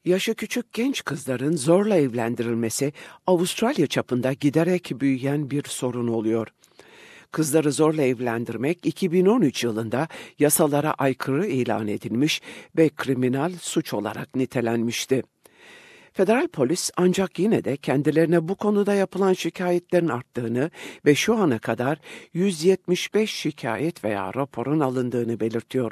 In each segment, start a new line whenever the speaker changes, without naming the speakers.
Yaşı küçük genç kızların zorla evlendirilmesi Avustralya çapında giderek büyüyen bir sorun oluyor. Kızları zorla evlendirmek 2013 yılında yasalara aykırı ilan edilmiş ve kriminal suç olarak nitelenmişti. Federal polis ancak yine de kendilerine bu konuda yapılan şikayetlerin arttığını ve şu ana kadar 175 şikayet veya raporun alındığını belirtiyor.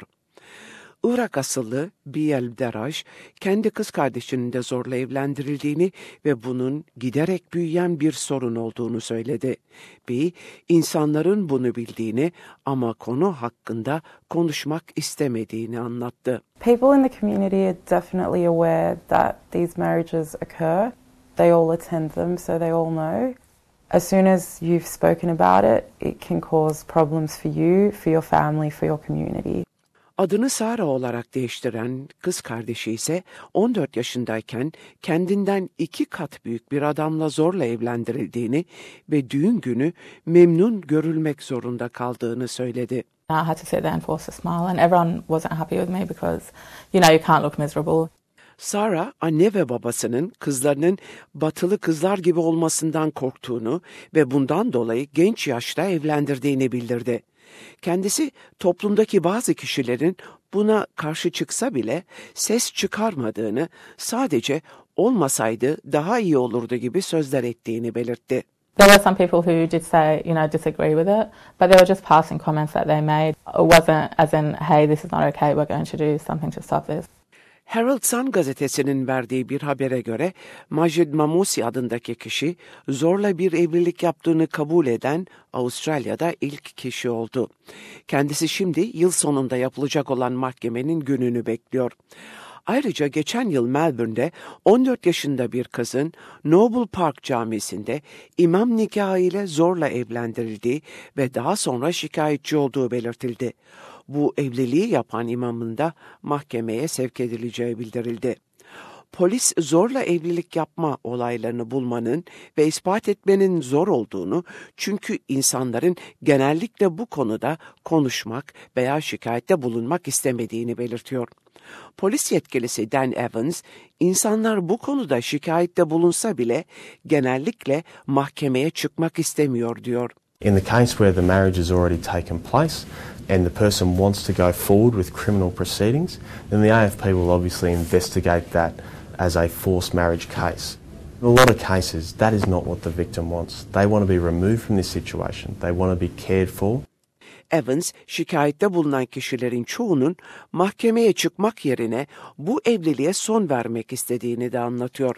Irak asıllı Biel Deraj, kendi kız kardeşinin de zorla evlendirildiğini ve bunun giderek büyüyen bir sorun olduğunu söyledi. Bi, insanların bunu bildiğini ama konu hakkında konuşmak istemediğini anlattı.
People in the community are definitely aware that these marriages occur. They all attend them, so they all know. As soon as you've spoken about it, it can cause problems for you, for your family, for your community.
Adını Sara olarak değiştiren kız kardeşi ise 14 yaşındayken kendinden 2 kat büyük bir adamla zorla evlendirildiğini ve düğün günü memnun görülmek zorunda kaldığını söyledi.
I had to sit there and force a smile and everyone wasn't happy with me because, you can't look miserable.
Sara, anne ve babasının kızlarının batılı kızlar gibi olmasından korktuğunu ve bundan dolayı genç yaşta evlendirdiğini bildirdi. Kendisi toplumdaki bazı kişilerin buna karşı çıksa bile ses çıkarmadığını, sadece olmasaydı daha iyi olurdu gibi sözler ettiğini belirtti.
There were some people who did say, disagree with it, but they were just passing comments that they made. It wasn't as in, hey, this is not okay, we're going to do something to stop this.
Herald Sun gazetesinin verdiği bir habere göre Majid Mamusi adındaki kişi zorla bir evlilik yaptığını kabul eden Avustralya'da ilk kişi oldu. Kendisi şimdi yıl sonunda yapılacak olan mahkemenin gününü bekliyor. Ayrıca geçen yıl Melbourne'de 14 yaşında bir kızın Noble Park Camisi'nde imam nikahı ile zorla evlendirildiği ve daha sonra şikayetçi olduğu belirtildi. Bu evliliği yapan imamın da mahkemeye sevk edileceği bildirildi. Polis zorla evlilik yapma olaylarını bulmanın ve ispat etmenin zor olduğunu, çünkü insanların genellikle bu konuda konuşmak veya şikayette bulunmak istemediğini belirtiyor. Polis yetkilisi Dan Evans, insanlar bu konuda şikayette bulunsa bile genellikle mahkemeye çıkmak istemiyor diyor.
In the case where the marriage has already taken place and the person wants to go forward with criminal proceedings, then the AFP will obviously investigate that as a forced marriage case. In a lot of cases, that is not what the victim wants. They want to be removed from this situation. They want to be cared for.
Evans, şikayette bulunan kişilerin çoğunun mahkemeye çıkmak yerine bu evliliğe son vermek istediğini de anlatıyor.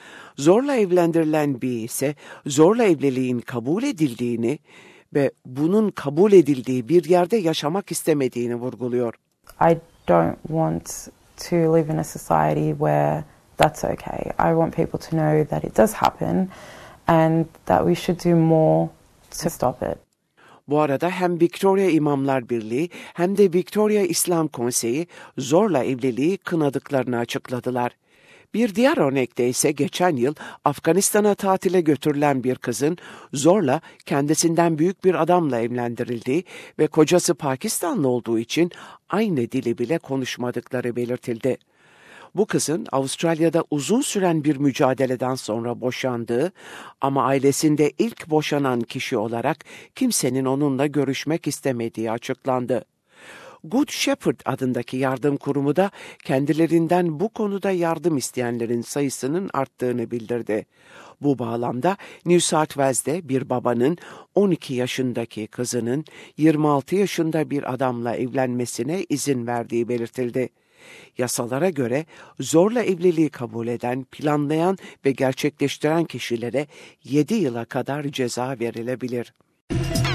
Zorla evlendirilen biri ise zorla evliliğin kabul edildiğini ve bunun kabul edildiği bir yerde yaşamak istemediğini vurguluyor.
I don't want to live in a society where that's okay. I want people to know that it does happen and that we should do more to stop it.
Bu arada hem Victoria İmamlar Birliği hem de Victoria İslam Konseyi zorla evliliği kınadıklarını açıkladılar. Bir diğer örnekte ise geçen yıl Afganistan'a tatile götürülen bir kızın zorla kendisinden büyük bir adamla evlendirildiği ve kocası Pakistanlı olduğu için aynı dili bile konuşmadıkları belirtildi. Bu kızın Avustralya'da uzun süren bir mücadeleden sonra boşandığı ama ailesinde ilk boşanan kişi olarak kimsenin onunla görüşmek istemediği açıklandı. Good Shepherd adındaki yardım kurumu da kendilerinden bu konuda yardım isteyenlerin sayısının arttığını bildirdi. Bu bağlamda New South Wales'de bir babanın 12 yaşındaki kızının 26 yaşında bir adamla evlenmesine izin verdiği belirtildi. Yasalara göre zorla evliliği kabul eden, planlayan ve gerçekleştiren kişilere 7 yıla kadar ceza verilebilir.